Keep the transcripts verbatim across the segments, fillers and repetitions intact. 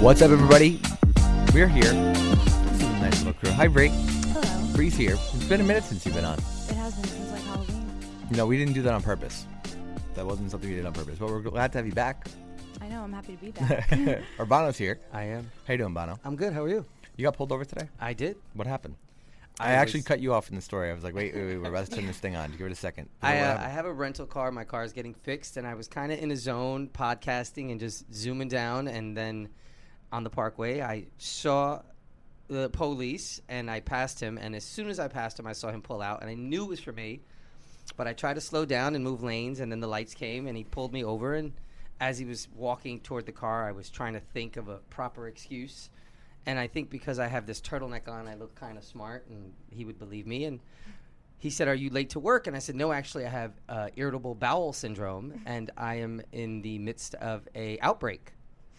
What's up, everybody? We're here. This is a nice little crew. Hi, Bree. Hello. Bree's here. It's been a minute since you've been on. It has been since like Halloween. No, we didn't do that on purpose. That wasn't something we did on purpose. But we're glad to have you back. I know. I'm happy to be back. Urbano's here. I am. How you doing, Bono? I'm good. How are you? You got pulled over today? I did. What happened? I I, actually was- cut you off in the story. I was like, wait, wait, wait. We're about to turn this thing on. Give it a second. I, What uh, happened? I have a rental car. My car is getting fixed, and I was kind of in a zone podcasting and just zooming down. And then on the parkway, I saw the police, and I passed him. And as soon as I passed him, I saw him pull out, and I knew it was for me. But I tried to slow down and move lanes, and then the lights came, and he pulled me over. And as he was walking toward the car, I was trying to think of a proper excuse. And I think because I have this turtleneck on, I look kind of smart, and he would believe me. And he said, "Are you late to work?" And I said, "No, actually, I have uh, irritable bowel syndrome, and I am in the midst of a outbreak."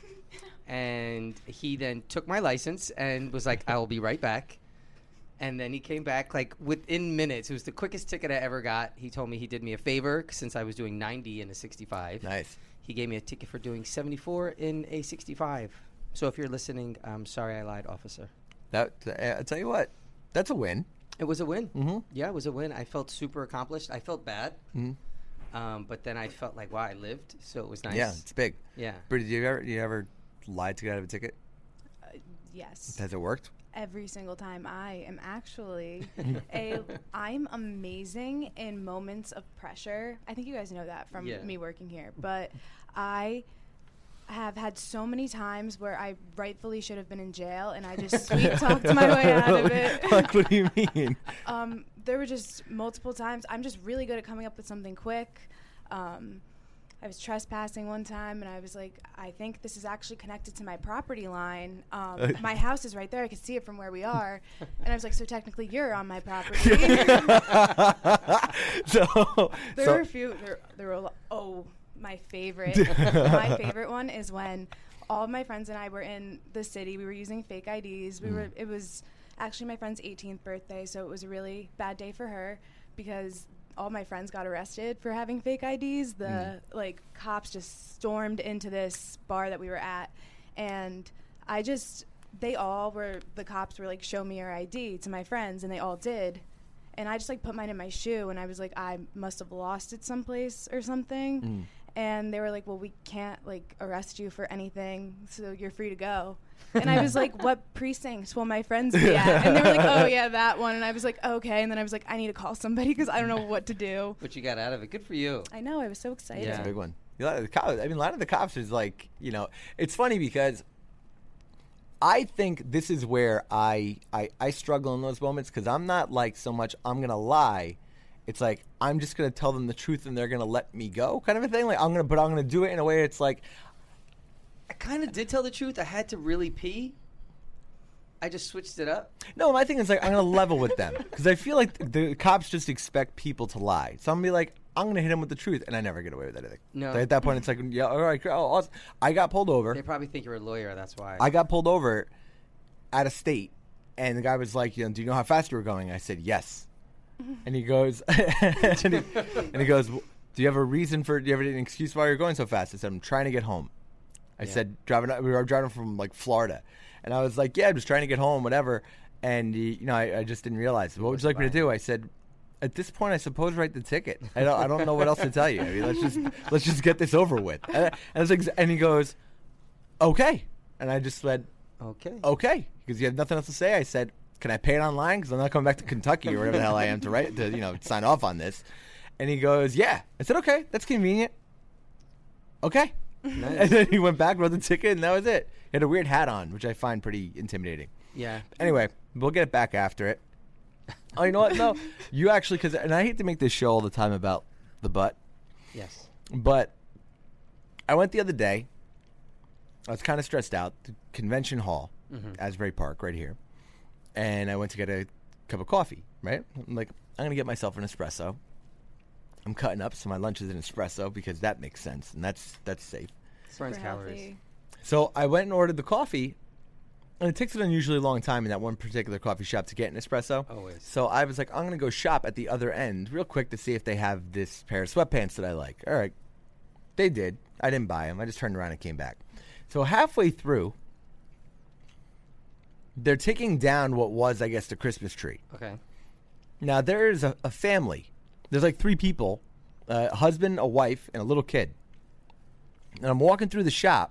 And he then took my license and was like, "I will be right back." And then he came back like within minutes. It was the quickest ticket I ever got. He told me he did me a favor since I was doing ninety in a sixty-five. Nice. He gave me a ticket for doing seventy-four in a sixty-five. So if you're listening, I'm sorry I lied, officer. That uh, I tell you what, that's a win. It was a win. Mm-hmm. Yeah, it was a win. I felt super accomplished. I felt bad, Mm-hmm. um, but then I felt like, wow, I lived. So it was nice. Yeah, it's big. Yeah. Bree, did you ever, did you ever lie to get out of a ticket? Uh, yes. Has it worked? Every single time. I am actually a. I'm amazing in moments of pressure. I think you guys know that from Yeah. me working here. But I have had so many times where I rightfully should have been in jail, and I just sweet talked my way out of it. Like, what do you mean? Um, there were just multiple times. I'm just really good at coming up with something quick. Um, I was trespassing one time, and I was like, I think this is actually connected to my property line. Um, my house is right there. I can see it from where we are. And I was like, so technically you're on my property. so, There so were a few. There, there were a lot. Oh, my favorite. my favorite one is when all of my friends and I were in the city. We were using fake I Ds. We Mm. were. It was actually my friend's eighteenth birthday, so it was a really bad day for her because all my friends got arrested for having fake I Ds. The Mm. like cops just stormed into this bar that we were at, and I just they all were the cops were like, show me your I D to my friends, and they all did. And I just like put mine in my shoe, and I was like, I must have lost it someplace or something. Mm. And they were like, well, we can't like arrest you for anything, so you're free to go. And I was like, what precinct will my friends be at? And they were like, oh yeah, that one. And I was like, okay. And then I was like, I need to call somebody because I don't know what to do. But you got out of it. Good for you. I know, I was so excited. It's Yeah. a big one. A lot of the cops, I mean, a lot of the cops is like, you know, it's funny because I think this is where I I, I struggle in those moments because I'm not like so much I'm going to lie. It's like I'm just going to tell them the truth and they're going to let me go kind of a thing. Like I'm going to, but I'm going to do it in a way it's like, I kind of did tell the truth. I had to really pee. I just switched it up. no, my thing is like I'm going to level with them because I feel like the cops just expect people to lie. So I'm going to be like, I'm going to hit them with the truth and I never get away with anything. No. So at that point, it's like, yeah, all right, cool, awesome. I got pulled over. They probably think you're a lawyer. That's why. I got pulled over out of state, and the guy was like, you know, do you know how fast you were going? I said, yes. And he goes, and, he, and he goes, do you have a reason for, do you have an excuse why you're going so fast? I said, I'm trying to get home. I Yeah. said, driving, we were driving from like Florida. And I was like, yeah, I'm just trying to get home, whatever. And, he, you know, I, I just didn't realize. What would you like me to do? I said, at this point, I suppose write the ticket. I don't, I don't know what else to tell you. I mean, let's just, let's just get this over with. And, and, I was like, and he goes, okay. And I just said, okay. okay, because you had nothing else to say. I said, can I pay it online? Because I'm not coming back to Kentucky or wherever the hell I am to write to, you know, sign off on this. And he goes, yeah. I said, okay, that's convenient. Okay. Nice. And then he went back, wrote the ticket, and that was it. He had a weird hat on, which I find pretty intimidating. Yeah. Anyway, we'll get back after it. Oh, you know what? No, you actually, because, and I hate to make this show all the time about the butt, Yes. but I went the other day. I was kind of stressed out. The convention hall, Mhm. Asbury Park, right here. And I went to get a cup of coffee, right? I'm like, I'm going to get myself an espresso. I'm cutting up, so my lunch is an espresso because that makes sense, and that's that's safe. Burns Super calories. healthy. So I went and ordered the coffee, and it takes an unusually long time in that one particular coffee shop to get an espresso. Always. So I was like, I'm going to go shop at the other end real quick to see if they have this pair of sweatpants that I like. All right. They did. I didn't buy them. I just turned around and came back. So halfway through, they're taking down what was, I guess, the Christmas tree. Okay. Now, there's a, a family. There's like three people, uh, a husband, a wife, and a little kid. And I'm walking through the shop,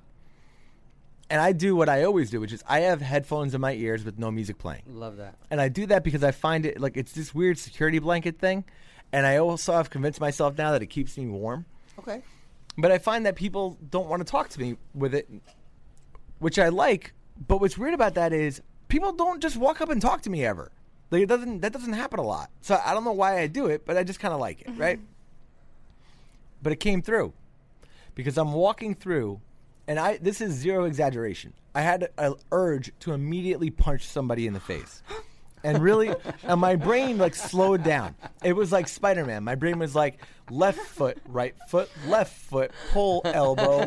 and I do what I always do, which is I have headphones in my ears with no music playing. Love that. And I do that because I find it, like, it's this weird security blanket thing. And I also have convinced myself now that it keeps me warm. Okay. But I find that people don't want to talk to me with it, which I like. But what's weird about that is people don't just walk up and talk to me ever. Like, it doesn't, that doesn't happen a lot. So I don't know why I do it, but I just kind of like it, right? But it came through because I'm walking through, and I this is zero exaggeration. I had an urge to immediately punch somebody in the face. And really, and my brain, like, slowed down. It was like Spider-Man. My brain was like, left foot, right foot, left foot, pull elbow,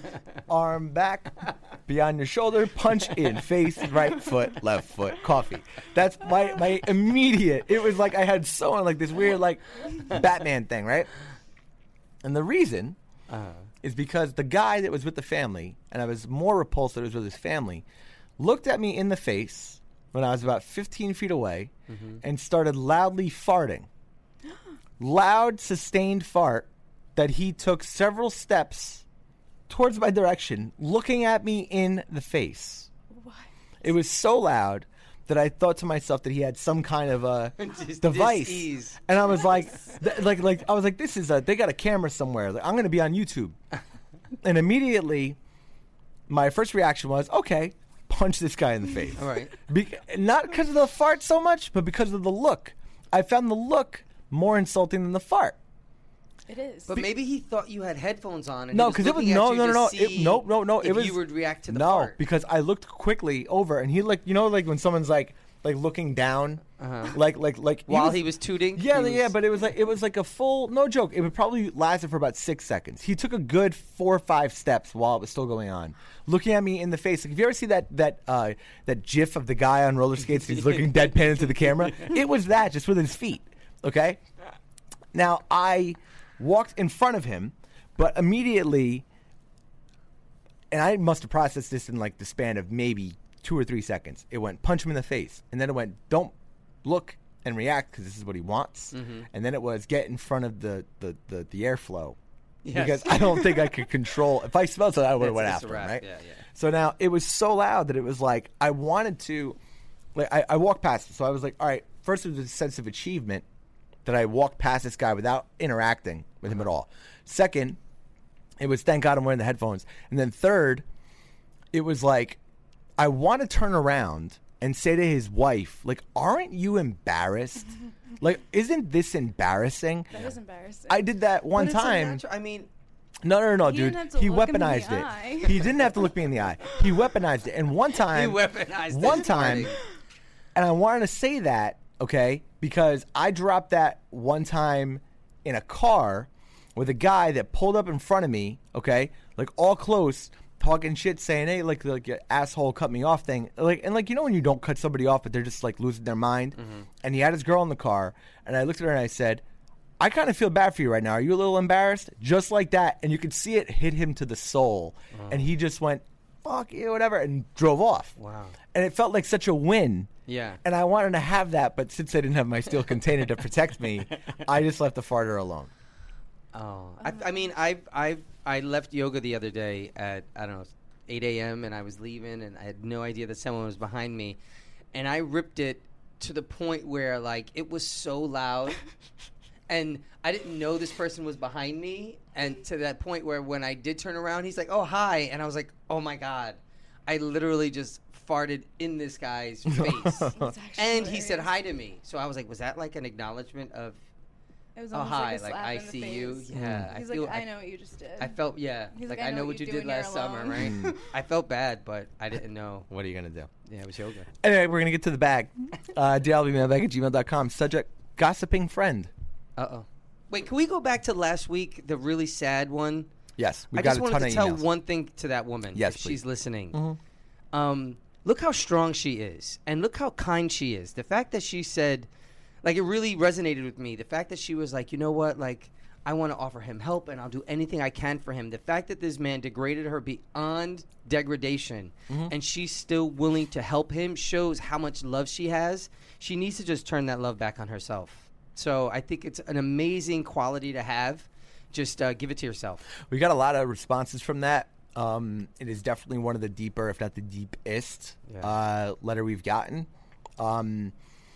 arm back, beyond your shoulder, punch in, face, right foot, left foot, coffee. That's my, my immediate, it was like I had someone, like, this weird, like, Batman thing, right? And the reason uh-huh. is because the guy that was with the family, and I was more repulsed that it was with his family, looked at me in the face when I was about fifteen feet away, mm-hmm. and started loudly farting. Loud, sustained fart that he took several steps towards my direction, looking at me in the face. What? It was so loud that I thought to myself that he had some kind of a device. Dis-ease. And I was like, th- like, like, I was like, this is a, they got a camera somewhere. Like, I'm going to be on YouTube. And immediately, my first reaction was, okay, punch this guy in the face. All right. Be- not because of the fart so much, but because of the look. I found the look more insulting than the fart. It is. But maybe he thought you had headphones on. And No, because because it was no, no, no, no, it, it, no, no, no. If It was you would react to the no, fart. because I looked quickly over, and he like, you know, like when someone's like, like looking down, uh-huh. like, like, like while he was, he was tooting. Yeah, he yeah, was... but it was like it was like a full no joke. It would probably lasted for about six seconds. He took a good four or five steps while it was still going on, looking at me in the face. Like, if you ever see that that uh, that GIF of the guy on roller skates, he's looking deadpan into the camera. It was that, just with his feet. Okay. Now I walked in front of him, but immediately, and I must have processed this in like the span of maybe two or three seconds. It went punch him in the face, and then it went don't look and react because this is what he wants, mm-hmm. and then it was get in front of the the the, the airflow, yes. because I don't think I could control. If I smelled something, I would have went after him, right? Yeah, yeah. So now it was so loud that it was like I wanted to, like I, I walked past it, so I was like, all right. First, it was a sense of achievement that I walked past this guy without interacting with him at all. Second, it was thank God I'm wearing the headphones. And then third, it was like I want to turn around and say to his wife, like, aren't you embarrassed? Like, isn't this embarrassing? That is embarrassing. I did that one But it's time. unnatural- I mean, No, no, no, no, He dude. didn't have to He look him in the weaponized eye. it. He didn't have to look me in the eye. He weaponized it. And one he time, weaponized one it. time, and I wanted to say that, okay, because I dropped that one time in a car with a guy that pulled up in front of me, okay, like all close, talking shit, saying, hey, like, like your asshole cut me off thing. Like, and like, you know when you don't cut somebody off, but they're just like losing their mind? Mm-hmm. And he had his girl in the car, and I looked at her and I said, I kind of feel bad for you right now. Are you a little embarrassed? Just like that. And you could see it hit him to the soul. Oh. And he just went, fuck you, whatever, and drove off. Wow. And it felt like such a win. Yeah. And I wanted to have that, but since I didn't have my steel container to protect me, I just left the farter alone. Oh. I, I mean, I I I left yoga the other day at, I don't know, eight a.m. and I was leaving, and I had no idea that someone was behind me. And I ripped it to the point where, like, it was so loud. And I didn't know this person was behind me, and to that point where when I did turn around, he's like, oh, hi. And I was like, oh, my God. I literally just farted in this guy's face. And he said hi to me. So I was like, was that like an acknowledgement of, It was oh, almost hi, like, a like, slap I in the see face. you. Yeah. He's I feel, like, I, I know what you just did. I felt, yeah. He's like, like, I know what you did last summer, right? I felt bad, but I didn't know. What are you going to do? Yeah, it was yoga. Anyway, we're going to get to the bag. Uh, D L B mailbag at gmail dot com. Subject, gossiping friend. Uh-oh. Wait, can we go back to last week, the really sad one? Yes, we I got just a wanted ton to of tell emails. one thing to that woman. Yes, if please. she's listening. Mm-hmm. Um, look how strong she is, and look how kind she is. The fact that she said, like, it really resonated with me. The fact that she was like, you know what, like, I want to offer him help, and I'll do anything I can for him. The fact that this man degraded her beyond degradation, mm-hmm. and she's still willing to help him shows how much love she has. She needs to just turn that love back on herself. So I think it's an amazing quality to have. Just uh, give it to yourself. We got a lot of responses from that. Um, it is definitely one of the deeper, if not the deepest, yeah. uh, letter we've gotten. Um,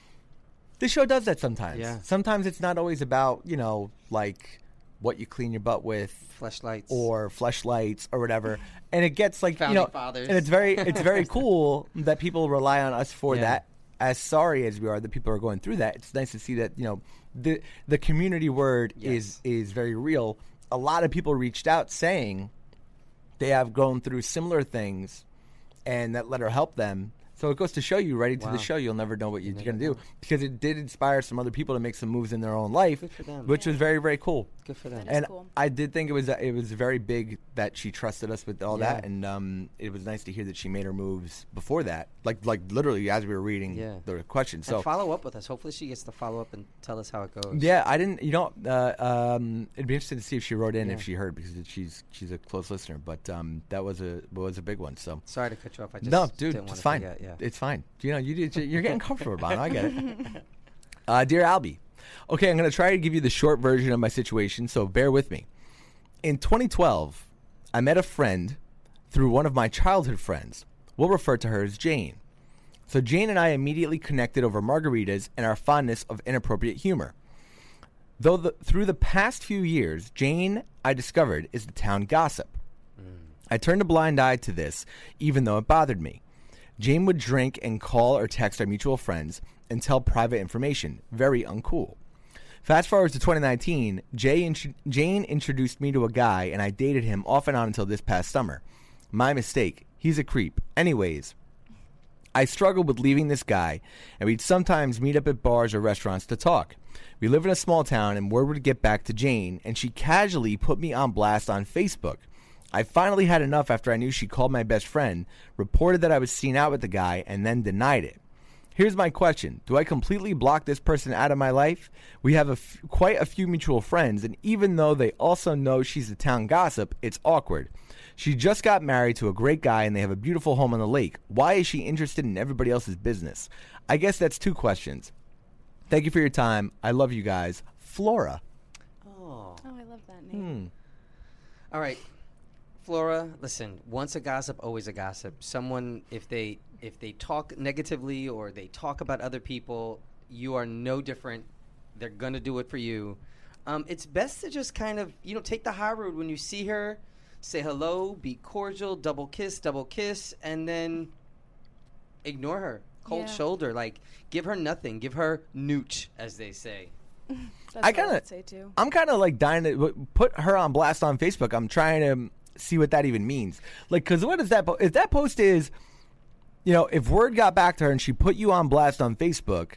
this show does that sometimes. Yeah. Sometimes it's not always about, you know, like what you clean your butt with, fleshlights or fleshlights or whatever. And it gets like, Founding you know, fathers. and it's very, it's very cool that people rely on us for yeah. that. As sorry as we are that people are going through that, it's nice to see that, you know, the the community word yes. is is very real. A lot of people reached out saying they have gone through similar things, and that letter helped them. So it goes to show you, right into wow. the show, you'll never know what you're you going to know. do, because it did inspire some other people to make some moves in their own life, Good for them. which yeah. was very, very cool. Good for them. That is And cool. I did think it was it was very big that she trusted us with all Yeah. that, and um, it was nice to hear that she made her moves before that, like like literally as we were reading Yeah. the question. So and follow up with us. Hopefully she gets to follow up and tell us how it goes. yeah, I didn't. You know, uh, um, it'd be interesting to see if she wrote in Yeah. if she heard, because she's she's a close listener. But um, that was a was a big one. So Sorry to cut you off. I just no, dude, didn't want it's to fine. forget, yeah. It's fine. You know, you did, you're getting comfortable, Bono. I get it. Uh, dear Albie, okay, I'm going to try to give you the short version of my situation, so bear with me. In twenty twelve, I met a friend through one of my childhood friends. We'll refer to her as Jane. So Jane and I immediately connected over margaritas and our fondness of inappropriate humor. Though the, through the past few years, Jane, I discovered, is the town gossip. Mm. I turned a blind eye to this, even though it bothered me. Jane would drink and call or text our mutual friends and tell private information. Very uncool. Fast forward to twenty nineteen, Jay int- Jane introduced me to a guy, and I dated him off and on until this past summer. My mistake. He's a creep. Anyways, I struggled with leaving this guy, and we'd sometimes meet up at bars or restaurants to talk. We live in a small town, and word would get back to Jane, and she casually put me on blast on Facebook. I finally had enough after I knew she called my best friend, reported that I was seen out with the guy, and then denied it. Here's my question. Do I completely block this person out of my life? We have a f- quite a few mutual friends, and even though they also know she's the town gossip, it's awkward. She just got married to a great guy, and they have a beautiful home on the lake. Why is she interested in everybody else's business? I guess that's two questions. Thank you for your time. I love you guys. Flora. Oh. Oh, I love that name. Hmm. All right. Flora, listen, once a gossip, always a gossip. Someone, if they if they talk negatively or they talk about other people, you are no different. They're going to do it for you. Um, it's best to just kind of, you know, take the high road when you see her, say hello, be cordial, double kiss, double kiss, and then ignore her. Cold Yeah. shoulder. Like, give her nothing. Give her nooch, as they say. That's I what kinda- would say too. I'm kind of like dying to w- put her on blast on Facebook. I'm trying to see what that even means. Like, because what is that? Po- if that post is, you know, if word got back to her and she put you on blast on Facebook,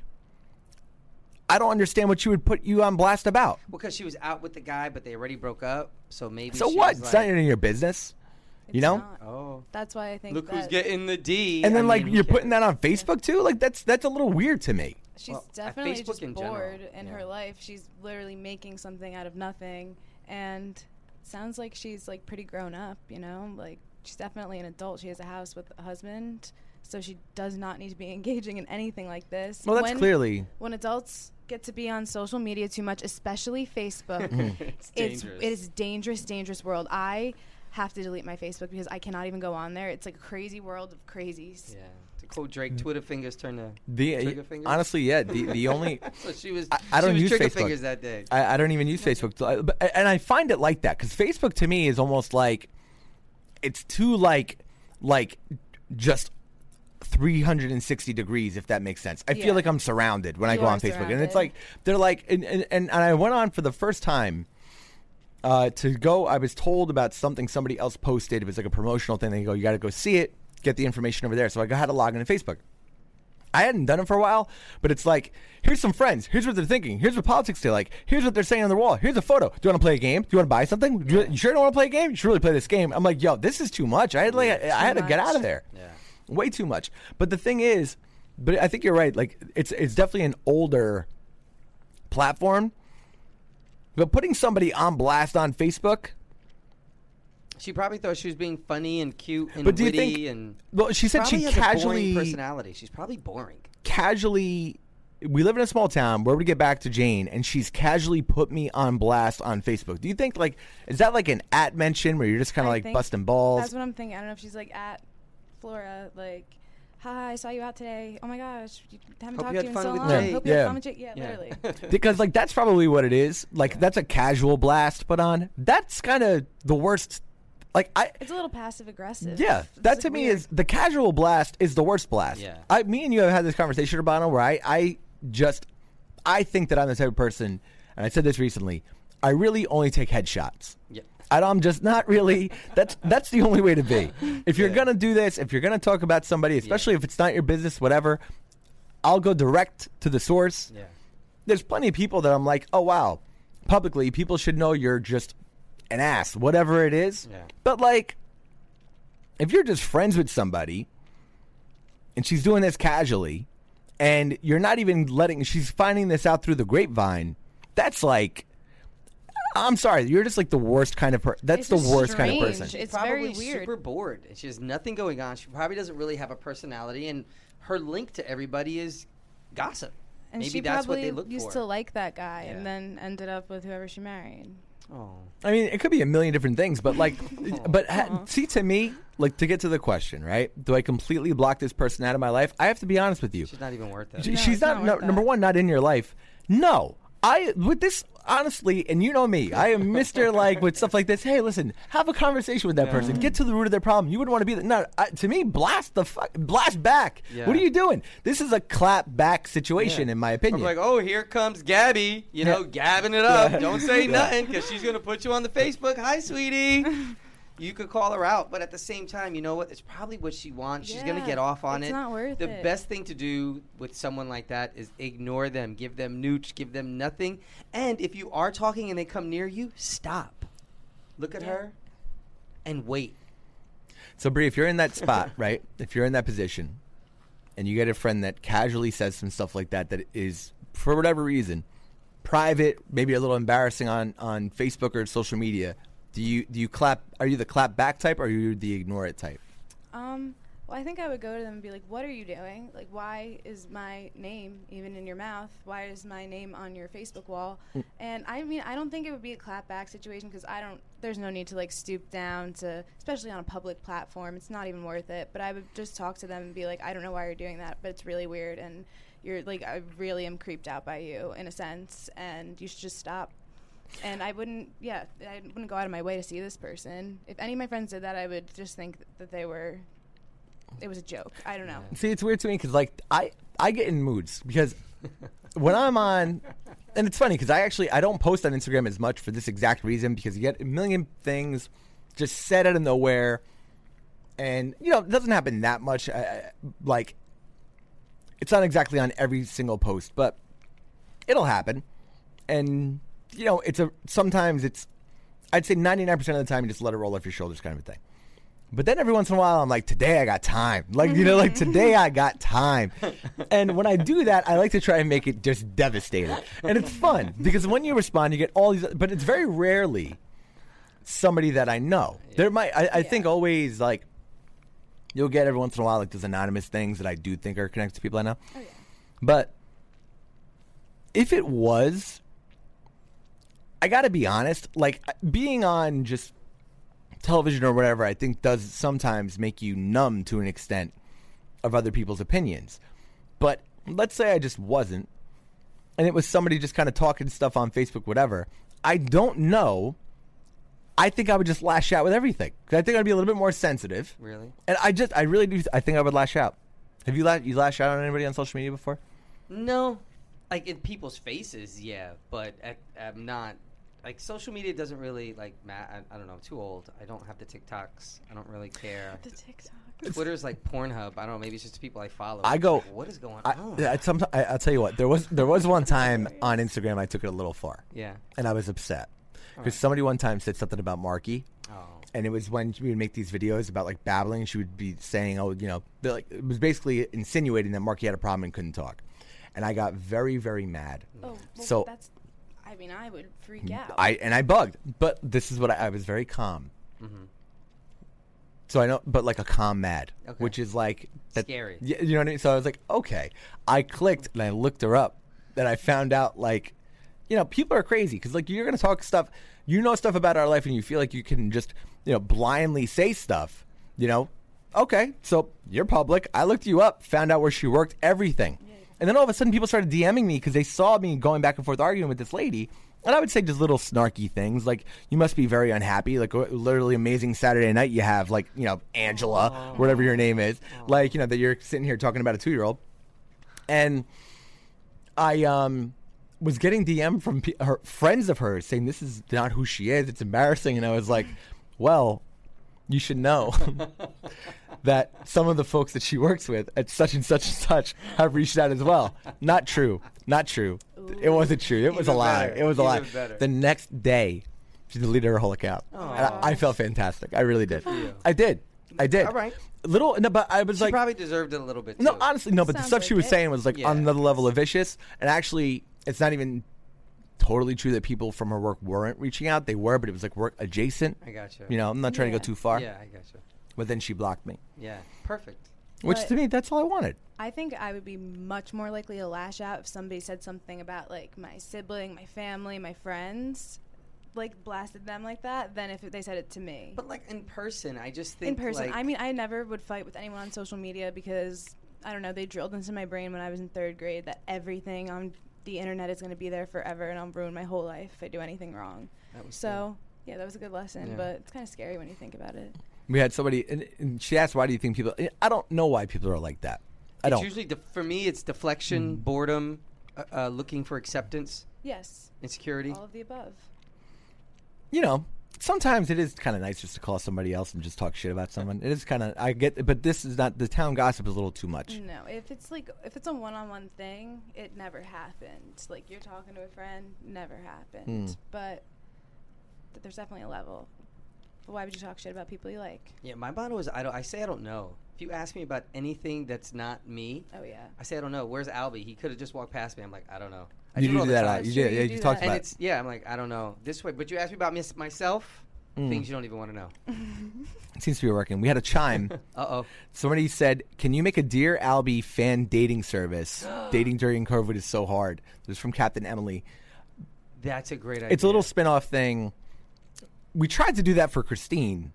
I don't understand what she would put you on blast about. Because she was out with the guy, but they already broke up. So maybe So she what? was It's like, not any of your business. You It's know? not. oh. That's why I think Look that who's getting the D. And then I like mean, who you're putting cares? that on Facebook too? Like that's that's a little weird to me. she's Well, at definitely Facebook just in general, bored in yeah. her life. She's literally making something out of nothing, and it sounds like she's like pretty grown up. You know, like she's definitely an adult. She has a house with a husband, so she does not need to be engaging in anything like this. Well, that's when, clearly when adults get to be on social media too much, especially Facebook. it's it's dangerous. it is dangerous, dangerous world. I have to delete my Facebook because I cannot even go on there. It's like a crazy world of crazies. Yeah. To quote Drake, Twitter fingers turn to the trigger fingers. honestly, yeah. The the only so she was. I- I she don't was use trigger Facebook. fingers that day. I, I don't even use Facebook, So I- but- and I find it like that because Facebook to me is almost like it's too like like just three hundred sixty degrees, if that makes sense. I Yeah. feel like I'm surrounded when I You go are on Facebook, and it's surrounded. like they're like, and, and, and I went on for the first time uh, to go. I was told about something somebody else posted. It was like a promotional thing. They go, you got to go see it, get the information over there. So I had to log into Facebook. I hadn't done it for a while, but it's like, here's some friends. Here's what they're thinking. Here's what politics they like. Here's what they're saying on the wall. Here's a photo. Do you want to play a game? Do you want to buy something? Do you, you sure don't want to play a game? You should really play this game. I'm like, yo, this is too much. I had like, I, I had to get much. out of there. Yeah. Way too much. But the thing is, but I think you're right. Like, it's it's definitely an older platform. But putting somebody on blast on Facebook. She probably thought she was being funny and cute and But do you witty think- and. Well, she said she probably has a casually, boring personality. She's probably boring. casually. We live in a small town. Where we get back to Jane, and she's casually put me on blast on Facebook. Do you think like is that like an at mention where you're just kind of I like think busting balls? That's what I'm thinking. I don't know if she's like at Flora, like, hi, I saw you out today. Oh my gosh, you haven't Hope talked you to had you in fun so with long. Jay. Hope you Yeah. had fun with Jay. Yeah, Yeah. literally. Because like that's probably what it is. Like that's a casual blast put on. That's kind of the worst. Like I. It's a little passive aggressive. Yeah, It's, that like, to me weird. is the casual blast is the worst blast. Yeah. I, me and you have had this conversation about it where I, I just, I think that I'm the type of person, and I said this recently. I really only take headshots. Yeah. And I'm just not really. That's that's the only way to be. If you're Yeah. gonna do this, if you're gonna talk about somebody, especially if it's not your business, whatever, I'll go direct to the source. Yeah. There's plenty of people that I'm like, oh wow, publicly people should know you're just an ass, whatever it is. Yeah. But like, if you're just friends with somebody, and she's doing this casually, and you're not even letting, she's finding this out through the grapevine. That's like. I'm sorry, you're just like the worst kind of person. That's It's the just worst kind of strange. person. It's probably very weird. super bored. She has nothing going on. She probably doesn't really have a personality, and her link to everybody is gossip. And Maybe she that's what probably they look used for. to like that guy, Yeah. and then ended up with whoever she married. Oh. I mean, it could be a million different things, but like, but ha- see, to me, like to get to the question, right? Do I completely block this person out of my life? I have to be honest with you. She's not even worth it. She- No, She's it's not, not no, worth number that. one, not in your life. No, I with this honestly, and you know me, I am Mister like with stuff like this. Hey, listen, have a conversation with that Yeah. person. Get to the root of their problem. You wouldn't want to be there. No, I, to me, blast the fuck, blast back. Yeah. What are you doing? This is a clap back situation, Yeah. in my Or opinion. like, oh, here comes Gabby, you know, gabbing it up. Don't say nothing because she's going to put you on the Facebook. Hi, sweetie. You could call her out, but at the same time, you know what? It's probably what she wants. She's going to Yeah, get off on it's it. not worth the it. best thing to do with someone like that is ignore them. Give them nooch. Give them nothing. And if you are talking and they come near you, stop. Look at Yeah. her and wait. So, Bree, if you're in that spot, right? If you're in that position, and you get a friend that casually says some stuff like that, that is for whatever reason, private, maybe a little embarrassing on on Facebook or social media, do you do you clap? Are you the clap back type, or are you the ignore it type? Um, well, I think I would go to them and be like, what are you doing? Like, why is my name even in your mouth? Why is my name on your Facebook wall? And I mean, I don't think it would be a clapback situation because I don't, there's no need to like stoop down to, especially on a public platform. It's not even worth it. But I would just talk to them and be like, I don't know why you're doing that, but it's really weird. And you're like, I really am creeped out by you in a sense. And you should just stop. And I wouldn't, yeah, I wouldn't go out of my way to see this person. If any of my friends did that, I would just think that they were, it was a joke. I don't know. See, it's weird to me because like I I get in moods because when I'm on, and it's funny because I actually I don't post on Instagram as much for this exact reason because you get a million things just said out of nowhere, and you know it doesn't happen that much. I, I- like it's not exactly on every single post, but it'll happen, and you know it's a sometimes it's I'd say ninety-nine percent of the time you just let it roll off your shoulders kind of a thing. But then every once in a while, I'm like, today I got time. Like, you know, like today I got time. And when I do that, I like to try and make it just devastating. And it's fun because when you respond, you get all these, but it's very rarely somebody that I know. There might, I, I Yeah. think always like, you'll get every once in a while like those anonymous things that I do think are connected to people I know. Oh, yeah. But if it was, I got to be honest, like being on just television or whatever, I think does sometimes make you numb to an extent of other people's opinions. But let's say I just wasn't, and it was somebody just kind of talking stuff on Facebook, whatever. I don't know. I think I would just lash out with everything. 'Cause I think I'd be a little bit more sensitive. Really? And I just, I really do, I think I would lash out. Have you, la- you lash out on anybody on social media before? No. Like in people's faces, yeah. But at, I'm not. Like, social media doesn't really, like, ma- I, I don't know, I'm too old. I don't have the TikToks. I don't really care. The TikTok. Twitter's like Pornhub. I don't know, maybe it's just the people I follow. I It's go- like, what is going I, on? I, somet- I, I'll tell you what. There was there was one time on Instagram I took it a little far, yeah. and I was upset because Alright. somebody one time said something about Marky, Oh. and it was when we would make these videos about like babbling. She would be saying, "Oh, you know," they're like it was basically insinuating that Marky had a problem and couldn't talk, and I got very very mad. Oh, well, So- that's. I I mean, I would freak out. I and I bugged, but this is what I, I was very calm. Mm-hmm. So I know, but like a calm mad, Okay. which is like that, Scary. y- You know what I mean? So I was like, okay. I clicked and I looked her up, and I found out like, you know, people are crazy because like you're gonna talk stuff, you know, stuff about our life, and you feel like you can just you know blindly say stuff. You know, okay, so you're public. I looked you up, found out where she worked, everything, and then all of a sudden people started DMing me because they saw me going back and forth arguing with this lady. And I would say just little snarky things like, you must be very unhappy. Like, uh, literally amazing Saturday night you have, like, you know, Angela, Aww. whatever your name is. Aww. Like, you know, that you're sitting here talking about a two-year-old. And I um, was getting D M from pe- her friends of hers saying, this is not who she is. It's embarrassing. And I was like, well, you should know that some of the folks that she works with at such and such and such have reached out as well. Not true. Not true. It wasn't true. It was a Even lie. better. It was a lie. Even better. The next day, she deleted her whole account. And I, I felt fantastic. I really did. you. I did. I did. All right. Little, no, but I was She like, probably deserved it a little bit, too. no, honestly, no. But the Sounds stuff she like was it. saying was like Yeah. on another level of vicious. And actually, it's not even totally true that people from her work weren't reaching out. They were, but it was like work adjacent. I gotcha. You know, I'm not trying to Yeah. go too far. Yeah, I gotcha. But then she blocked me, Yeah, perfect. which But- to me, that's all I wanted. I think I would be much more likely to lash out if somebody said something about like my sibling, my family, my friends, like blasted them like that, than if they said it to me. But, like, in person, I just think, In person, like, I mean, I never would fight with anyone on social media because I don't know. They drilled into my brain when I was in third grade that everything on the internet is going to be there forever, and I'll ruin my whole life if I do anything wrong. that was So yeah, that was a good lesson, Yeah. but it's kind of scary when you think about it. We had somebody, and, and she asked, "Why do you think people?" I don't know why people are like that. I It's don't. usually, def- for me, it's deflection, Mm. boredom, uh, uh, looking for acceptance, Yes, insecurity. all of the above. You know, sometimes it is kind of nice just to call somebody else and just talk shit about someone. It is kind of. I get, but this is not. The town gossip is a little too much. No, if it's like if it's a one-on-one thing, it never happened. Like you're talking to a friend, never happened. Mm. But th- there's definitely a level. But why would you talk shit about people you like? Yeah, my motto is I don't. I say I don't know. If you ask me about anything that's not me, Oh yeah. I say I don't know. Where's Albie? He could have just walked past me. I'm like, I don't know. I You it do all the that. a time. lot. You Sure, did. you Yeah, do you talked that. And about. it's yeah. I'm like, I don't know this way. But you ask me about mis- myself, Mm. things you don't even want to know. It seems to be working. We had a chime. Uh oh. Somebody said, "Can you make a Dear Albie fan dating service? Dating during COVID is so hard." This is from Captain Emily. That's a great idea. It's a little spin-off thing. We tried to do that for Christine,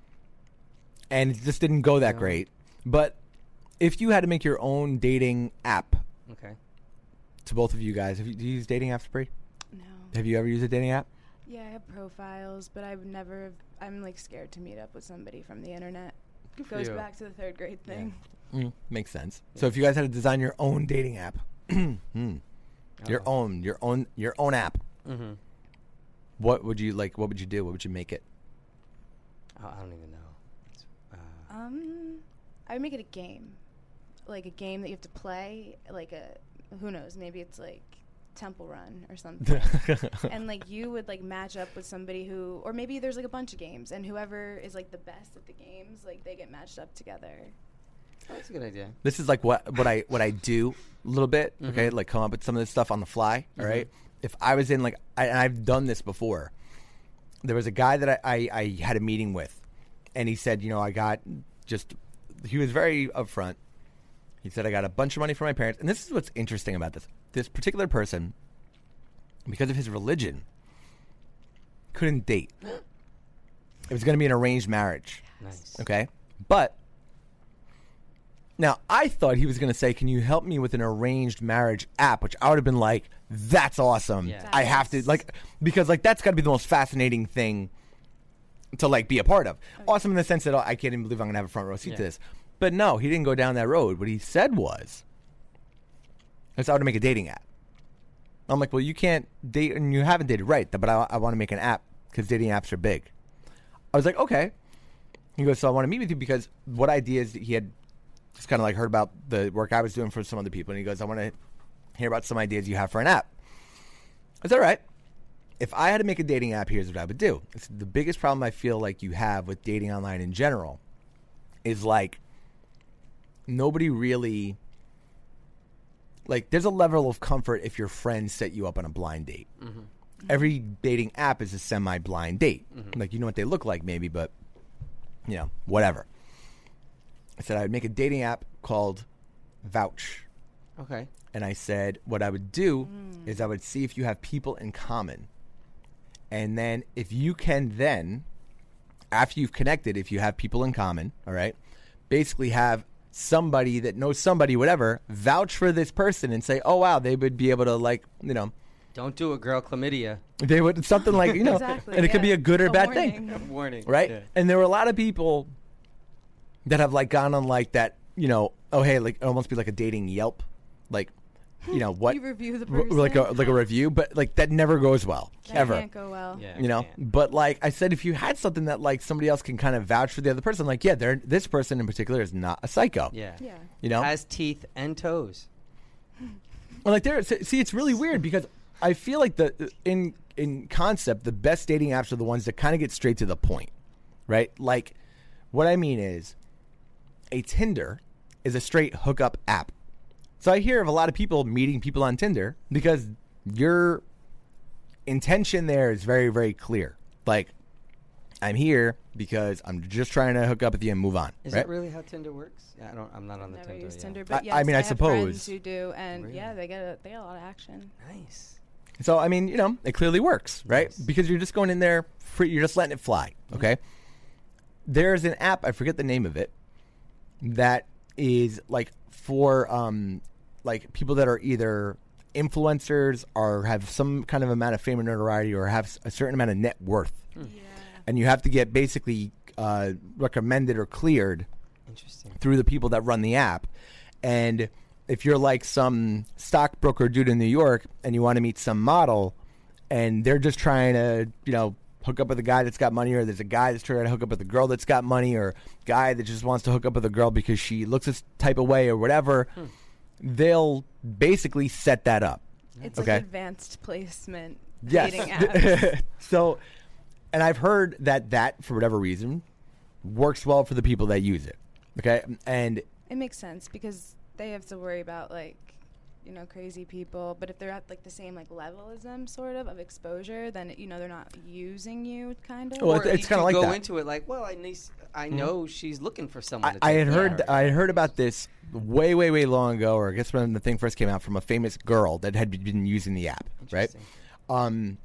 and it just didn't go that No. great. But if you had to make your own dating app, Okay. to both of you guys, have you, do you use dating apps, Brie? No. Have you ever used a dating app? Yeah, I have profiles, but I would never. I'm like scared to meet up with somebody from the internet. Good for Goes you. back to the third grade thing. Mm, makes sense. So if you guys had to design your own dating app, hmm, your Uh-oh. own, your own, your own app, Mm-hmm. what would you like? What would you do? What would you make it? Oh, I don't even know. It's, uh, Um, I would make it a game, like a game that you have to play. Like a who knows? Maybe it's like Temple Run or something. And like you would like match up with somebody who, or maybe there's like a bunch of games, and whoever is like the best at the games, like they get matched up together. oh, that's a good idea. This is like what what I what I do a little bit. Okay, Mhm. like come up with some of this stuff on the fly. All Mhm. right. If I was in like, I, and I've done this before. There was a guy that I, I I had a meeting with, and he said, you know, I got just. He was very upfront. He said, I got a bunch of money from my parents, and this is what's interesting about this. This particular person, because of his religion, couldn't date. It was going to be an arranged marriage. Nice. Okay. But now I thought he was going to say, can you help me with an arranged marriage app? Which I would have been like, that's awesome. Yeah. I have to That's- like, because like, that's got to be the most fascinating thing to like be a part of. Okay. Awesome in the sense that oh, I can't even believe I'm going to have a front row seat Yeah. to this. But no, he didn't go down that road. What he said was, let's how to make a dating app. I'm like, well, you can't date, and you haven't dated right, but I, I want to make an app because dating apps are big. I was like, okay. He goes, so I want to meet with you because what ideas he had just kind of like heard about the work I was doing for some other people. And he goes, I want to hear about some ideas you have for an app. I said, all right. If I had to make a dating app, here's what I would do. It's the biggest problem I feel like you have with dating online in general is like nobody really, like there's a level of comfort if your friends set you up on a blind date. Mm-hmm. every dating app is a semi-blind date. Mm-hmm. Like, you know what they look like maybe, but, you know, whatever. I said I would make a dating app called Vouch. Okay. And I said what I would do mm. is I would see if you have people in common. And then if you can then, after you've connected, if you have people in common, all right, basically have somebody that knows somebody, whatever, vouch for this person and say, oh, wow, they would be able to, like, you know. Don't do it, girl. Chlamydia. They would, something like, you know, exactly, and it yeah. could be a good or a bad warning. thing. Warning. Right? Yeah. And there were a lot of people that have, like, gone on, like, that, you know, oh, hey, like, almost be like a dating Yelp. Like, you know, what? You review the r- person. like, a, like a review, but, like, that never goes well, that ever. can't go well. Yeah, You know, can't. but like I said, if you had something that like somebody else can kind of vouch for the other person, like, yeah, they're, this person in particular is not a psycho. Yeah. Yeah. You know, Has teeth and toes. well, like there. See, it's really weird because I feel like the in in concept, the best dating apps are the ones that kind of get straight to the point, right? Like, what I mean is, a Tinder is a straight hookup app. So I hear of a lot of people meeting people on Tinder because your intention there is very, very clear. Like, I'm here because I'm just trying to hook up with you and move on. Is right? that really how Tinder works? Yeah, I don't. I'm not on the Never Tinder. used yeah. Tinder, I- but I yes, mean, I have suppose. friends who do, and Really? yeah, they get a, they get a lot of action. Nice. So, I mean, you know, it clearly works, right? Yes. Because you're just going in there, free, you're just letting it fly, okay? There's an app, I forget the name of it, that is like for um, like people that are either influencers or have some kind of amount of fame or notoriety or have s- a certain amount of net worth. Yeah. And you have to get basically uh, recommended or cleared Interesting. through the people that run the app. And if you're like some stockbroker dude in New York and you want to meet some model and they're just trying to, you know, hook up with a guy that's got money, or there's a guy that's trying to hook up with a girl that's got money, or guy that just wants to hook up with a girl because she looks this type of way or whatever, Hmm. they'll basically set that up. It's Okay. like advanced placement Yes. dating apps. So, and I've heard that that, for whatever reason, works well for the people that use it. Okay? And It makes sense because they have to worry about like, you know, crazy people. But if they're at like the same like level as them, sort of of exposure, then you know they're not using you, kind of. Well, Or it's- at it's least kinda you like go that. into it like, well, I, need, I know she's looking for someone. I, to I take had care heard of. I had heard about this way, way, way long ago, or I guess when the thing first came out, from a famous girl that had been using the app, right? Interesting. Um,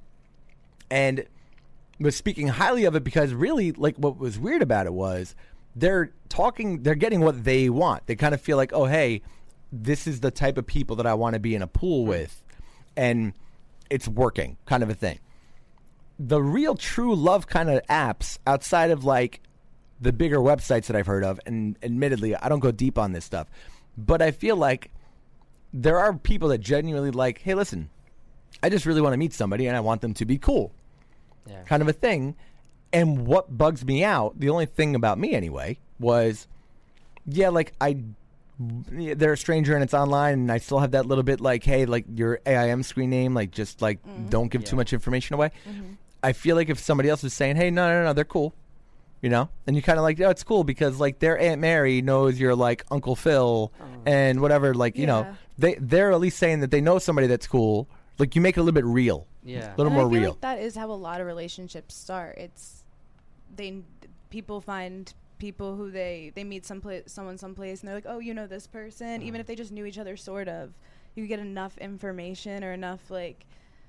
and was speaking highly of it because really, like, what was weird about it was they're talking, they're getting what they want. They kind of feel like, oh, hey, this is the type of people that I want to be in a pool with, and it's working, kind of a thing. The real true love kind of apps outside of like the bigger websites that I've heard of, and admittedly, I don't go deep on this stuff, but I feel like there are people that genuinely like, hey, listen, I just really want to meet somebody and I want them to be cool, Yeah. kind of a thing. And what bugs me out, the only thing about me anyway, was, yeah, like I, they're a stranger and it's online, and I still have that little bit like, hey, like your A I M screen name, like just like don't give too Yeah. much information away. I feel like if somebody else was saying, hey, no, no, no, they're cool, you know, and you kind of like, yeah, it's cool because like their Aunt Mary knows you're like Uncle Phil and whatever, like, you know, Yeah. they, they're at least saying that they know somebody that's cool. Like you make it a little bit real, Yeah. a little And more I feel real. Like that is how a lot of relationships start. It's they people find people who they they meet someplace someone someplace and they're like, oh, you know this person, even if they just knew each other sort of. You get enough information or enough like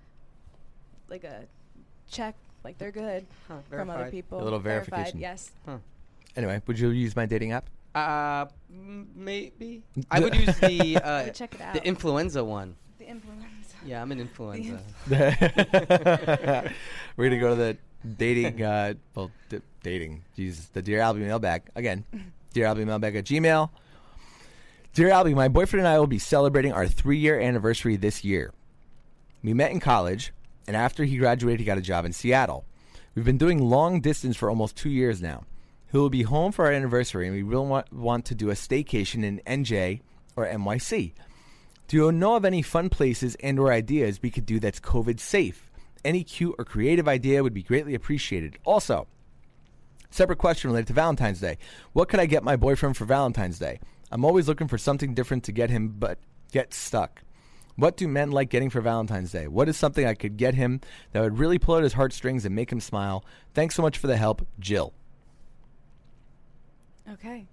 like a check, like they're good Huh, from other verified. people. A little Verified, verification. yes. Anyway, would you use my dating app? Uh, m- maybe. I would use the I uh, would check it out. the influenza one. The influenza. Yeah, I'm an influenza. We're gonna go to the dating, uh, well, d- dating. Jesus, the Dear Albie mailbag again. Dear Albie mailbag at Gmail. Dear Albie, my boyfriend and I will be celebrating our three-year anniversary this year. We met in college, and after he graduated, he got a job in Seattle. We've been doing long distance for almost two years now. He will be home for our anniversary, and we will want, want to do a staycation in N J or N Y C. Do you know of any fun places and or ideas we could do that's COVID safe? Any cute or creative idea would be greatly appreciated. Also, separate question related to Valentine's Day. What could I get my boyfriend for Valentine's Day? I'm always looking for something different to get him, but get stuck. What do men like getting for Valentine's Day? What is something I could get him that would really pull out his heartstrings and make him smile? Thanks so much for the help, Jill. Okay.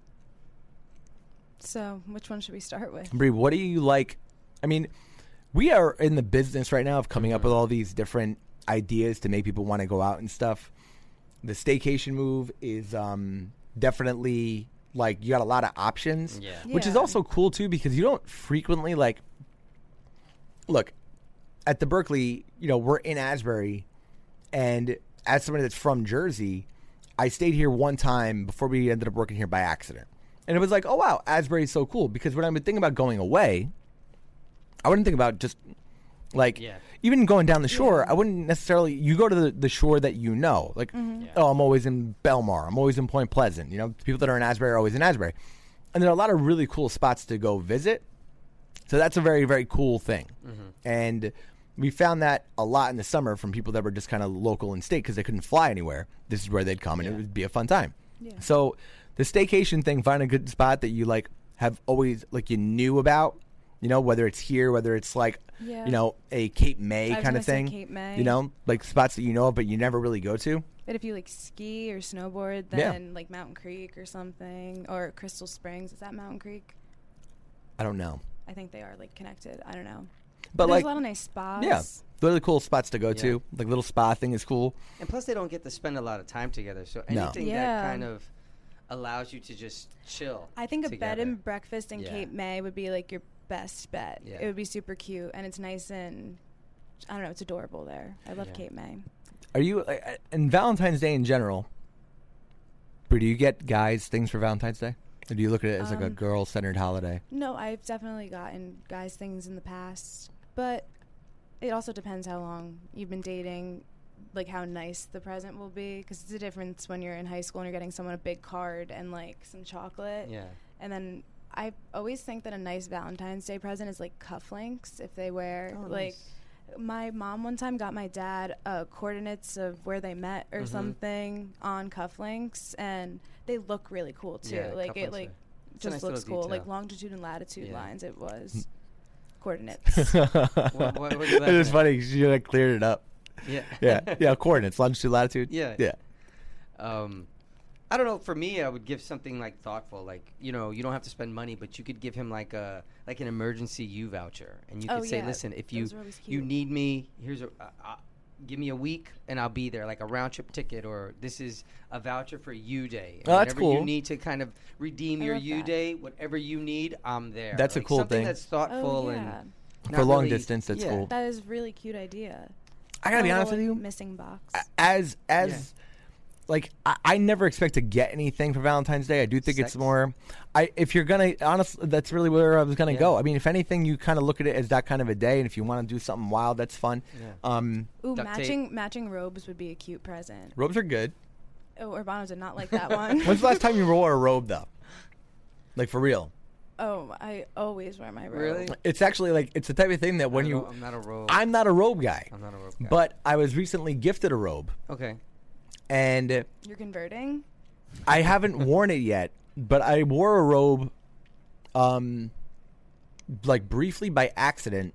So, which one should we start with? Bree, what do you like? I mean, we are in the business right now of coming up with all these different ideas to make people want to go out and stuff. The staycation move is um, definitely, like, you got a lot of options, Yeah. which is Yeah. also cool, too, because you don't frequently, like, look, at the Berkeley, you know, we're in Asbury, and as somebody that's from Jersey, I stayed here one time before we ended up working here by accident. And it was like, oh, wow, Asbury's so cool. Because when I would think about going away, I wouldn't think about just, like, Yeah. even going down the shore, Yeah. I wouldn't necessarily, you go to the, the shore that you know. Like, Mm-hmm. Yeah. oh, I'm always in Belmar. I'm always in Point Pleasant. You know, people that are in Asbury are always in Asbury. And there are a lot of really cool spots to go visit. So that's a very, very cool thing. Mm-hmm. And we found that a lot in the summer from people that were just kind of local in state because they couldn't fly anywhere. This is where they'd come, and Yeah. it would be a fun time. Yeah. So the staycation thing, find a good spot that you like have always like you knew about. You know, whether it's here, whether it's like Yeah. you know a Cape May I was kind of gonna say thing. Cape May. You know, like spots that you know of but you never really go to. But if you like ski or snowboard, Yeah. then like Mountain Creek or something, or Crystal Springs. Is that Mountain Creek? I don't know, I think they are like connected. I don't know. but There's like a lot of nice spas. yeah, really cool spots to go Yeah. to. Like little spa thing is cool. And plus, they don't get to spend a lot of time together. So No. anything Yeah. that kind of allows you to just chill. I think a bed together. and breakfast in Yeah. Cape May would be like your best bet. Yeah. It would be super cute, and it's nice and I don't know. It's adorable there. I love Yeah. Cape May. Are you uh, and Valentine's Day in general? Brie, do you get guys things for Valentine's Day, or do you look at it as like a Um, girl-centered holiday? No, I've definitely gotten guys things in the past, but it also depends how long you've been dating, like how nice the present will be. Because it's a difference when you're in high school and you're getting someone a big card and like some chocolate. Yeah. And then I always think that a nice Valentine's Day present is like cufflinks if they wear Oh, like. nice. My mom one time got my dad uh, coordinates of where they met or Mhm. something on cufflinks, and they look really cool too. Yeah, like cufflinks it like are- it's a just nice looks little cool. Like detail. longitude and latitude Yeah. lines. It was coordinates. What- what- what are you It laughing is at? funny 'cause you like cleared it up. Yeah. Yeah, yeah, coordinates, longitude, latitude. Yeah. yeah. Um, I don't know. For me, I would give something like thoughtful, like you know, you don't have to spend money, but you could give him like a like an emergency U voucher, and you Oh, could say, yeah. "Listen, if you Those are always you cute. need me, here's a uh, uh, give me a week, and I'll be there, like a round trip ticket, or this is a voucher for U Day. And Oh, that's whenever you cool. need to kind of redeem I your love U that. Day, whatever you need, I'm there. That's a Like, cool something thing. that's thoughtful Oh, yeah. and For not long really- distance, that's yeah. cool. That is a really cute idea. I gotta A be little, honest with like, you. Missing box. As as Yeah. like I, I never expect to get anything for Valentine's Day. I do think it's Sex. more. I if you're gonna honestly, that's really where I was gonna Yeah. go. I mean, if anything, you kind of look at it as that kind of a day, and if you want to do something wild, that's fun. Yeah. Um, Ooh, duct tape. matching matching robes would be a cute present. robes are good. Oh, Urbano did not like that one. When's the last time you wore a robe though? Like for real? Oh, I always wear my robe. Really? It's actually like it's the type of thing that when I you. don't know, I'm not a robe. I'm not a robe guy, I'm not a robe guy. but I was recently gifted a robe, okay. and You're converting? I haven't worn it yet. But I wore a robe, um, like briefly by accident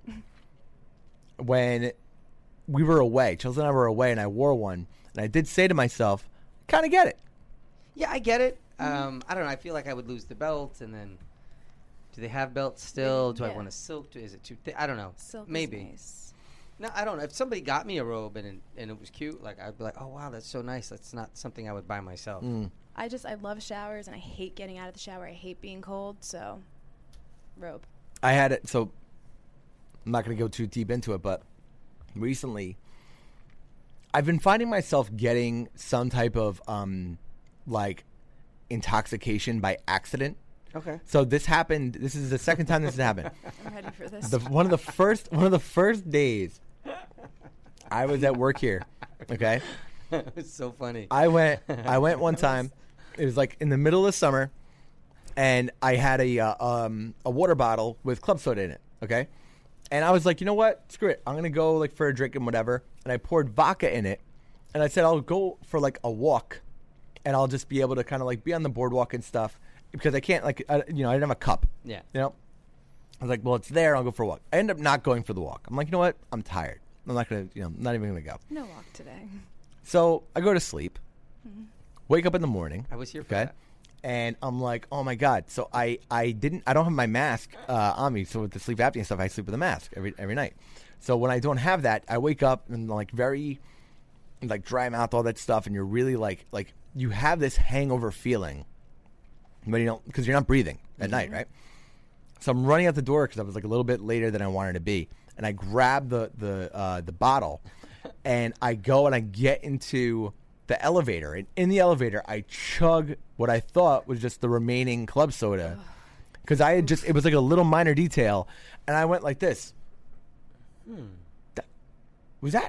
when we were away. Chelsea and I were away, and I wore one, and I did say to myself, "Kind of get it." Yeah, I get it. Um, I don't know. I feel like I would lose the belt, and then do they have belts still? Do I Yeah. want a silk? Do- Is it too thick? I don't know. Silk Maybe. is nice. No, I don't know. If somebody got me a robe and it, and it was cute, like I'd be like, oh wow, that's so nice. That's not something I would buy myself. Mm. I just I love showers and I hate getting out of the shower. I hate being cold, so robe. I had it, so I'm not going to go too deep into it, but recently I've been finding myself getting some type of um, like intoxication by accident. Okay. So this happened. This is the second time this has happened. I'm ready for this. The, one of the first one of the first days I was at work here. Okay, It's so funny. I went. I went one time. It was like in the middle of summer, and I had a uh, um, a water bottle with club soda in it. Okay, and I was like, you know what? Screw it. I'm gonna go like for a drink and whatever. And I poured vodka in it, and I said I'll go for like a walk, and I'll just be able to kind of like be on the boardwalk and stuff because I can't like I, you know I didn't have a cup. Yeah. You know, I was like, well, it's there. I'll go for a walk. I end up not going for the walk. I'm like, you know what? I'm tired. I'm not gonna, you know, I'm not even gonna go. No walk today. So I go to sleep. Mm-hmm. Wake up in the morning. I was here for okay? that. And I'm like, oh my god. So I, I didn't. I don't have my mask uh, on me. So with the sleep apnea and stuff, I sleep with a mask every every night. So when I don't have that, I wake up and like very, like dry mouth, all that stuff, and you're really like like you have this hangover feeling, but you don't because you're not breathing at mm-hmm. night, right? So I'm running out the door because I was like a little bit later than I wanted to be, and I grab the the uh, the bottle, and I go and I get into the elevator, and in the elevator I chug what I thought was just the remaining club soda, because I had just it was like a little minor detail, and I went like this. Hmm. That, was that?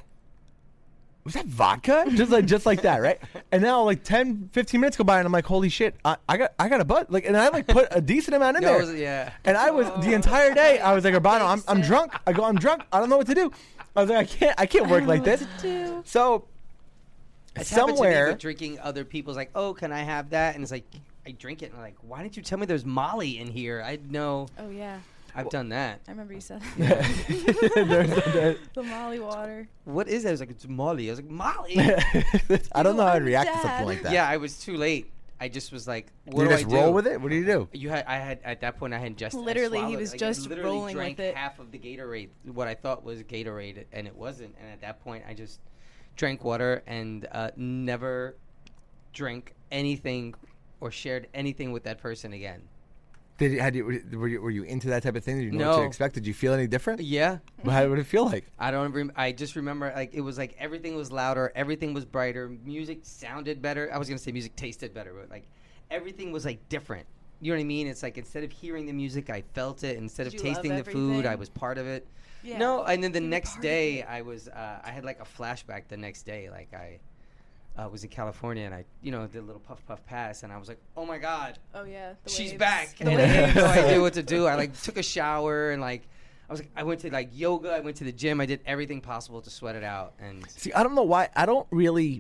Was that vodka? Just like just like that, right? And now like ten, fifteen minutes go by, and I'm like, holy shit, I, I got I got a butt. Like, and I like put a decent amount in Yo, there. was it- yeah. And I was the entire day. I was like, Urbano, I'm I'm drunk. I go, I'm drunk. I don't know what to do. I was like, I can't I can't work like this. So It's happened to me somewhere. with drinking other people's, like, oh, can I have that? And it's like, I drink it, and I'm like, why didn't you tell me there's Molly in here? I know. Oh yeah, I've done that. I remember you said There's- there's- the Molly water. What is that? I was like, it's Molly. I was like, Molly? I don't know how I'd I'm react to Dad. something like that. Yeah, I was too late. I just was like, what Do you do just I do? roll with it? What do you do? You had, I had at that point, I had just I Literally, he swallowed- was like, just I literally rolling drank with it. half of the Gatorade, what I thought was Gatorade, and it wasn't. And at that point, I just drank water and uh, never drank anything or shared anything with that person again. Did you, had you, were you were you into that type of thing? Did you know what No. to expect? Did you feel any different? Yeah. How would it feel like? I don't. Rem- I just remember, like, it was like everything was louder, everything was brighter, music sounded better. I was gonna say music tasted better, but like everything was like different. You know what I mean? It's like instead of hearing the music, I felt it. Instead Did of you love tasting the food, everything? I was part of it. Yeah. No, and then the You were next part of day, it. I was. Uh, I had like a flashback. The next day, like I uh, was in California, and I, you know, did a little puff puff pass, and I was like, oh my god, Oh yeah, the she's waves. back. The And I had waves. no idea what to do. I like took a shower and like I was like I went to like yoga. I went to the gym. I did everything possible to sweat it out. And See, I don't know why. I don't really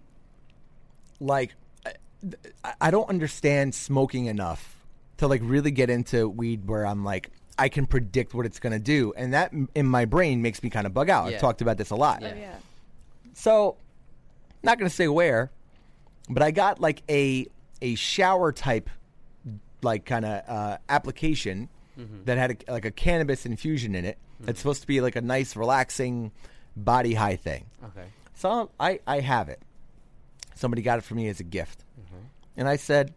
like. I, I don't understand smoking enough to like really get into weed where I'm like I can predict what it's gonna do, and that m- in my brain makes me kind of bug out. Yeah. I've talked about this a lot. Yeah. Oh yeah. So, not gonna say where, but I got like a a shower type, like kind of uh, application Mm-hmm. that had a, like a cannabis infusion in it. It's supposed to be like a nice, relaxing, body high thing. okay, So I I have it. Somebody got it for me as a gift, Mm-hmm. and I said,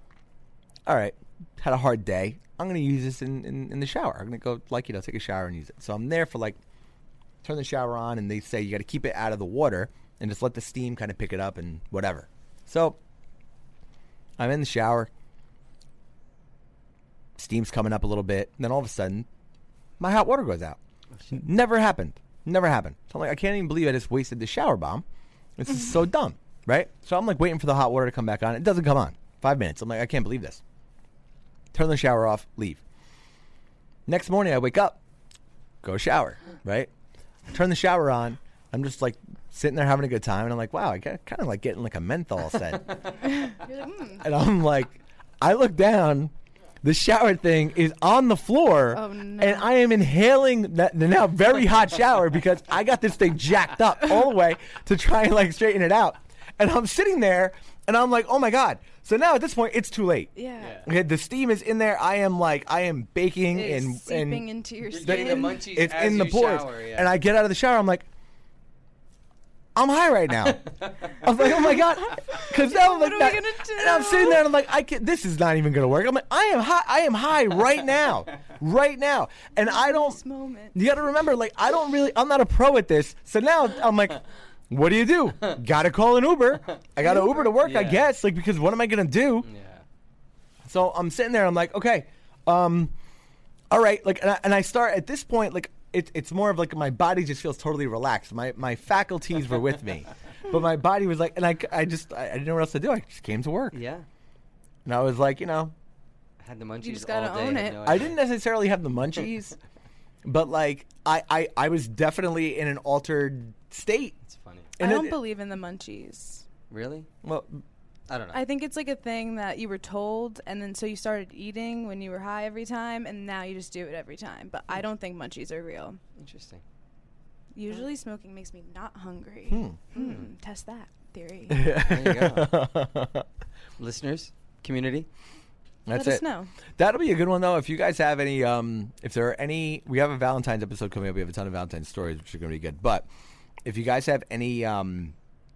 "All right, had a hard day. I'm gonna use this in, in, in the shower. I'm gonna go like you know take a shower and use it." So I'm there for like turn the shower on, and they say you got to keep it out of the water and just let the steam kind of pick it up and whatever. So I'm in the shower. Steam's coming up a little bit. And then all of a sudden, my hot water goes out. Never happened. Never happened. So I'm like, I can't even believe I just wasted the shower bomb. This is so dumb, right? So I'm like waiting for the hot water to come back on. It doesn't come on. Five minutes. I'm like, I can't believe this. Turn the shower off, leave. Next morning, I wake up, go shower, right? Turn the shower on. I'm just like sitting there having a good time. And I'm like, wow, I got kind of like getting like a menthol scent. You're like, mm. And I'm like, I look down. The shower thing is on the floor, Oh, no. and I am inhaling that, the now very hot shower because I got this thing jacked up all the way to try and like straighten it out. And I'm sitting there, and I'm like, oh my god. So now at this point, it's too late. Yeah. Yeah. Okay, the steam is in there. I am like, I am baking It is and seeping and into your You're skin. getting the munchies it's as in the you pores. shower, yeah. And I get out of the shower. I'm like, I'm high right now. I was like, oh my god, because now I'm What like, are we that- gonna do? and I'm sitting there and I'm like, I can, this is not even gonna work. I'm like, I am high. I am high right now, right now, and I don't. This moment. You got to remember, like, I don't really. I'm not a pro at this. So now I'm like, what do you do? Got to call an Uber. I got to Uber to work, I Yeah. guess. Like, because what am I gonna do? yeah, So I'm sitting there. I'm like, okay, um, all right. Like, and I, and I start at this point. Like, it, it's more of like my body just feels totally relaxed. My my faculties were with me, but my body was like, and I, I just I, I didn't know what else to do. I just came to work, yeah. and I was like, you know, I had the munchies just gotta all day. own had it. no I idea. didn't necessarily have the munchies, but like I, I I was definitely in an altered state. It's funny. And I don't it- believe in the munchies. Really? Well, I don't know. I think it's like a thing that you were told, and then so you started eating when you were high every time, and now you just do it every time. But I don't think munchies are real. Interesting. Usually smoking makes me not hungry. Hmm. Hmm. Test that theory. There you go. Listeners, community. That's Let it. us know. That'll be a good one though. If you guys have any, um, if there are any, we have a Valentine's episode coming up. We have a ton of Valentine's stories, which are going to be good. But if you guys have any, um,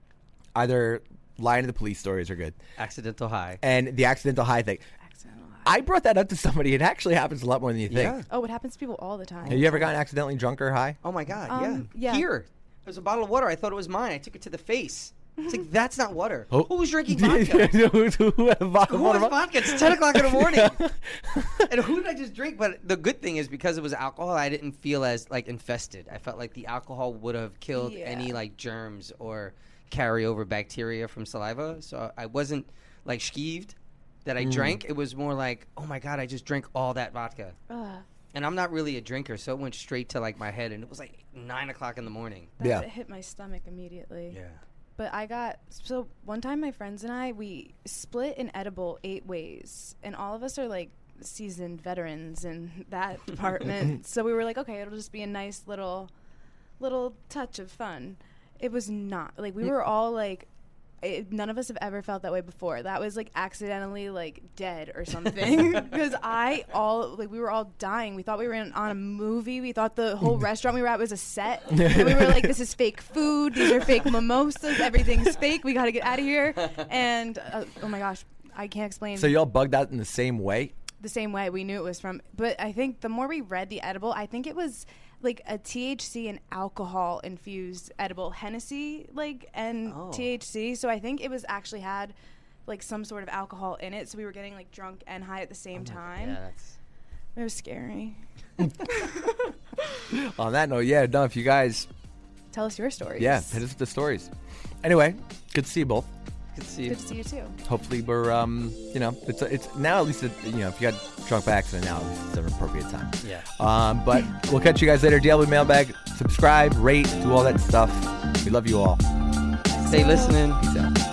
either lying to the police stories are good, Accidental high. and the accidental high thing. Accidental high. I brought that up to somebody. It actually happens a lot more than you think. Yeah. Oh, it happens to people all the time. Have you ever gotten accidentally drunk or high? Oh my God. Um, yeah. yeah. Here. There's a bottle of water. I thought it was mine. I took it to the face. It's like, that's not water. Oh. Who was drinking vodka? Who had a bottle Who of has water? vodka? It's ten o'clock in the morning. And who did I just drink? But the good thing is because it was alcohol, I didn't feel as like infested. I felt like the alcohol would have killed Yeah. any like germs or carryover bacteria from saliva. So I wasn't like skeeved that I Mm. drank. It was more like, oh my God, I just drank all that vodka. Ugh, And I'm not really a drinker, so it went straight to like my head, and it was like nine o'clock in the morning. that Yeah. it hit my stomach immediately. Yeah. But I got so one time my friends and I we split an edible eight ways, and all of us are like seasoned veterans in that department. So we were like, okay, it'll just be a nice little little touch of fun. It was not. Like we were all like it, none of us have ever felt that way before. That was like accidentally like dead or something because I all like we were all dying. We thought we were in, on a movie. We thought the whole restaurant we were at was a set. And we were like, this is fake food. These are fake mimosas. Everything's fake. We got to get out of here. And uh, oh my gosh, I can't explain. So y'all bugged out in the same way? The same way we knew it was from. But I think the more we read the edible, I think it was like a T H C and alcohol infused edible, Hennessy like and Oh. T H C. So I think it was actually had like some sort of alcohol in it. So we were getting like drunk and high at the same time. Yeah, that's It was scary. On that note, yeah, no, if you guys, Tell us your stories. yeah, hit us with the stories. Anyway, good to see you both. good to see you. Good to see you too. Hopefully we're, um, you know, it's it's now at least, it, you know, if you got drunk by accident now, at least it's an appropriate time. Yeah. Um, but we'll catch you guys later. D L W Mailbag, subscribe, rate, do all that stuff. We love you all. Stay listening. Peace out.